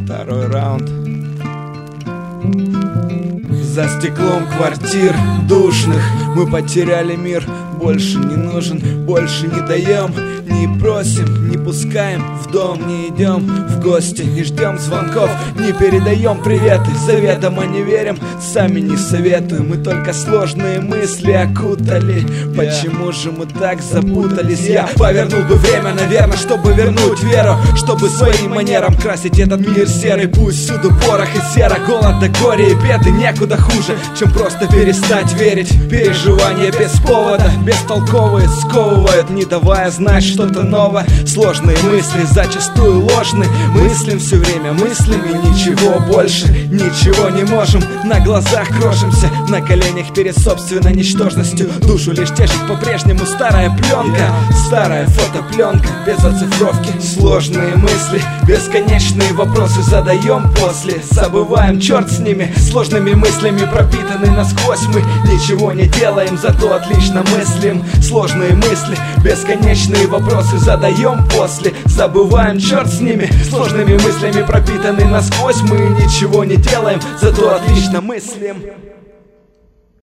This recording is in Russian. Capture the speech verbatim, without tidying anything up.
Второй раунд. За стеклом квартир душных мы потеряли мир. Больше не нужен, больше не даем, не просим, не пускаем в дом, не идем в гости, не ждем звонков, не передаем приветы, заветам не верим, сами не советуем, мы только сложные мысли окутали. Почему же мы так запутались? Я повернул бы время, наверное, чтобы вернуть веру, чтобы своим манерам красить этот мир серый. Пусть всюду порох и сера, голод да горе и беды, некуда хуже, чем просто перестать верить. Переживания без повода, бестолковые сковывают, не давая знать что-то новое. Сложные мысли зачастую ложны. Мыслим все время, мыслим и ничего больше. Ничего не можем, на глазах крошимся, на коленях перед собственной ничтожностью. Душу лишь тешит по-прежнему старая пленка, старая фотопленка без оцифровки. Сложные мысли, бесконечные вопросы задаем после. Забываем, черт с ними, сложными мыслями пропитаны насквозь. Мы ничего не делаем, зато отлично мыслим. Сложные мысли, бесконечные вопросы задаем после. Забываем, черт с ними, сложными мыслями пропитаны насквозь. Мы ничего не делаем, зато отлично мыслим.